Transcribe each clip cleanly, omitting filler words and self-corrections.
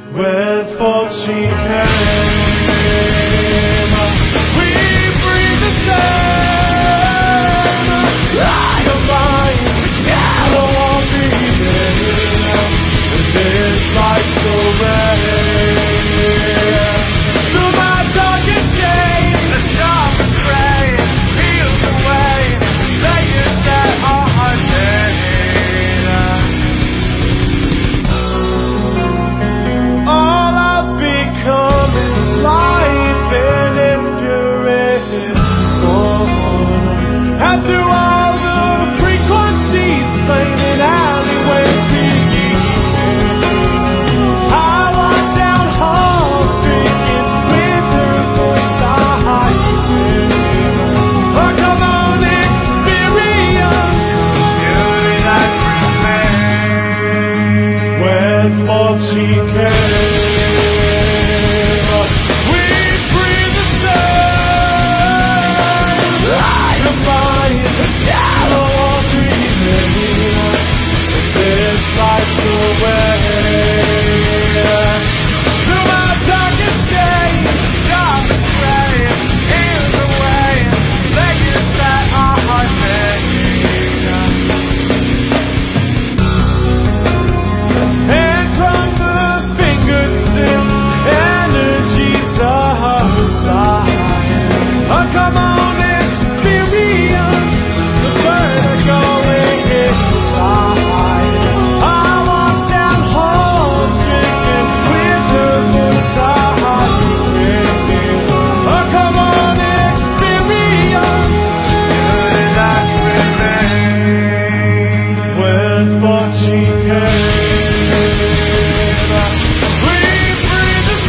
Whenceforth she came, we breathe the same. I am mine, no one breathing. This life's the rain. Through my darkest days, the darkest gray peels away layers that are made. All I've become is life in its purity. And through all the frequencies slain in alleyways beneath, I walk down halls drinking with her voice. I scream, oh, come on, experience beauty that remains. Whenceforth she came, we breathe the same. I am mine, no one dreaming. This life's the way. Through my darkest days, darkest gray is the way. Layers that are made. And from the fingertips, energies are starting. Oh, come on, experience the vertigo inside. I walk down halls drinking with her voice. I scream, oh, come on, experience beauty that remains. Whenceforth she came, we breathe the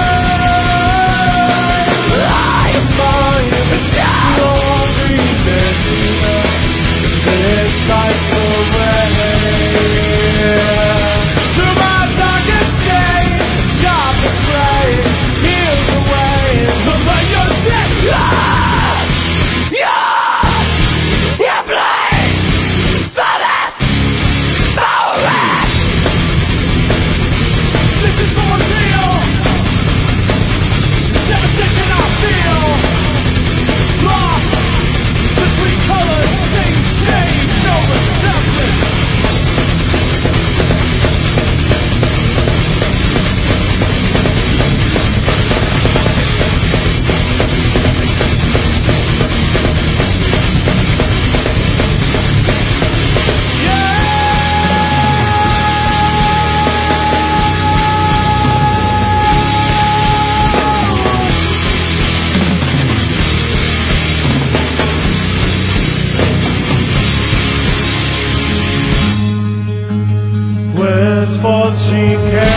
same. I am mine, no one breathing. This life's the way. Through my darkest days, darkest gray heals away. But you're dead. You bleed for this moment. This is for real. Devastation I feel. Lost between colors, things change, no resemblance. Whenceforth she came.